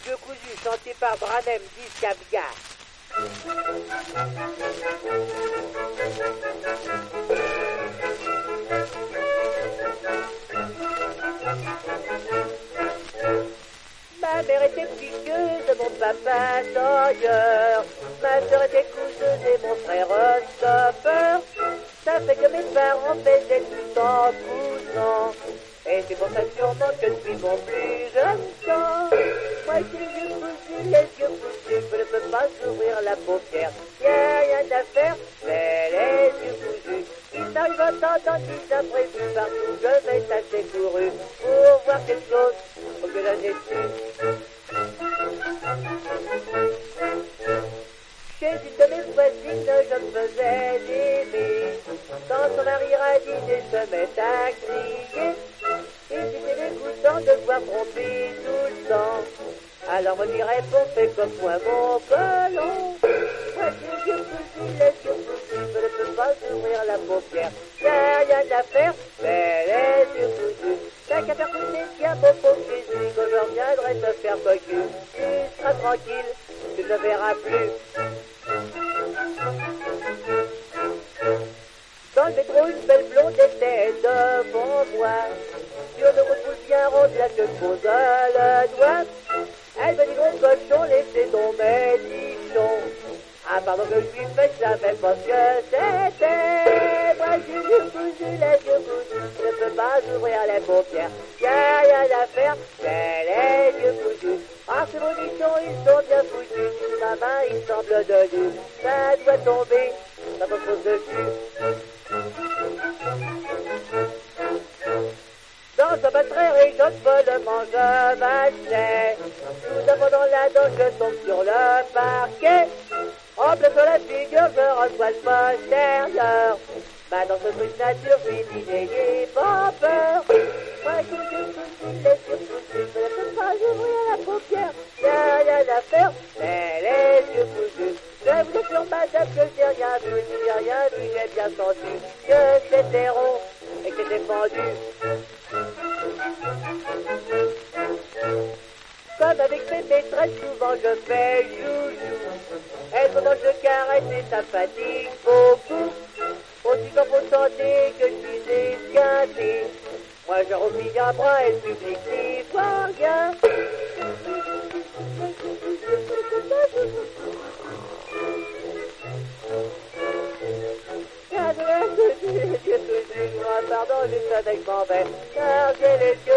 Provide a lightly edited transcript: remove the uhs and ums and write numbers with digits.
Vieux cousu chanté par Branem, disque afghane. Ma mère était piqueuse, mon papa tailleur. Ma soeur était couseuse et mon frère stoppeur. Ça fait que mes parents faisaient tout en cousant. Et c'est pour ça sûrement que je suis mon plus jeune temps. Moi j'ai les yeux cousus, je ne peux pas ouvrir la paupière. Y'a rien à faire, mais les yeux cousus. Il m'arrive à t'entendre des imprévus partout, je vais tâcher couru pour voir quelque chose que je n'ai su. Chez une de mes voisines, je me faisais aimer. Quand son mari radine se met à crier, et c'était dégoûtant de voir tromper tout le temps. Alors on lui répond, fais comme moi mon colon. Moi les yeux cousus, je ne peux pas ouvrir la paupière. Y'a rien à faire, mais les yeux cousus. T'as qu'à faire pousser bien mon pauvre Jésus, quand je reviendrai te faire cocu. Tu seras tranquille, tu ne verras plus. Dans le métro, une belle blonde était devant moi. Sur une route bien ronde, la queue pose le doigt. Elle me dit, gros cochon, laissez tomber, nichon. Ah, pardon que je lui fais, je savais pas ce que c'était. Moi, j'ai les yeux cousus, je ne peux pas ouvrir les paupières. Y'a rien à faire, mais les yeux cousus. Ah, ces beaux nichons, ils sont bien foutus. Sous ma main, il semble de l'huile. Ça doit tomber, ça me pose dessus. Dans un bal très rigole, follement je marchais. Tout à dans la danse, je tombe sur le parquet. En plein sur la figure, je reçois le postérieur. Maintenant ce truc nature, fini, n'ayez pas peur. Moi j'ai les yeux cousus, je ne peux pas ouvrir la paupière. Y'a rien à faire, mais les yeux cousus. Je vous assure madame que j'ai rien vu, j'ai bien senti que c'était rond et que c'était pendu. Comme avec mes maîtresses, souvent je fais joujou. Elles pendant que je caresse et ça fatigue beaucoup. Aussi quand faut chanter que je suis esquinté. Moi je replie un bras et le public n'y voit rien. Pardon, juste avec mon verre, car j'ai les yeux